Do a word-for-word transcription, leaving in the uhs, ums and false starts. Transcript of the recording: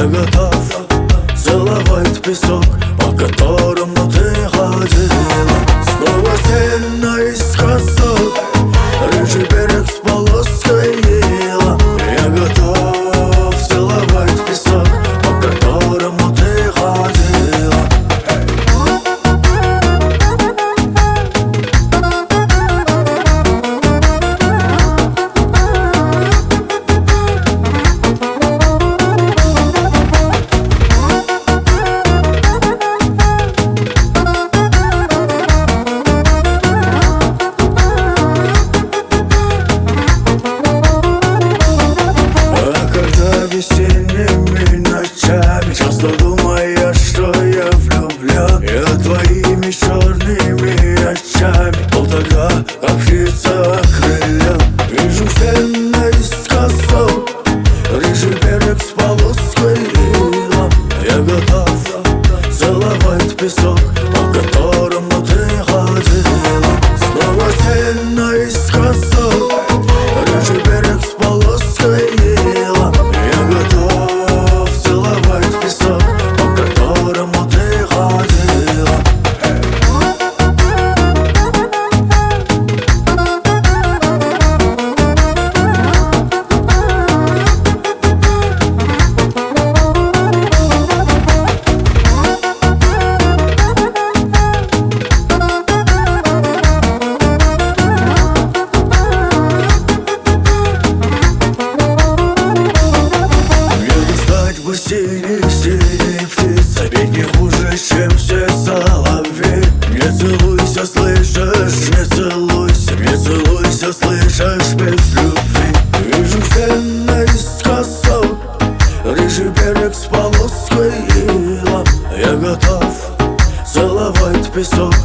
готов целовать песок, по которому ты ходила. Снова тень наискосок, рыжий берег с полоской ила. Я готов целовать песок, по которому ты ходила. Весенними ночами часто думая, что я влюблен. Я твоими черными очами был тогда, как птица окрылен. Вижу тень наискосок, рыжий берег с полоской ила. Я готов целовать песок, по которому ты ходила. Снова тень наискосок, рыжий берег с полоской ила. Синий-синий птица, ведь не хуже, чем все соловей. Не целуйся, слышишь, не целуйся, не целуйся, слышишь, без любви. Вижу тень наискосок, рыжий берег с полоской ила. Я готов целовать песок,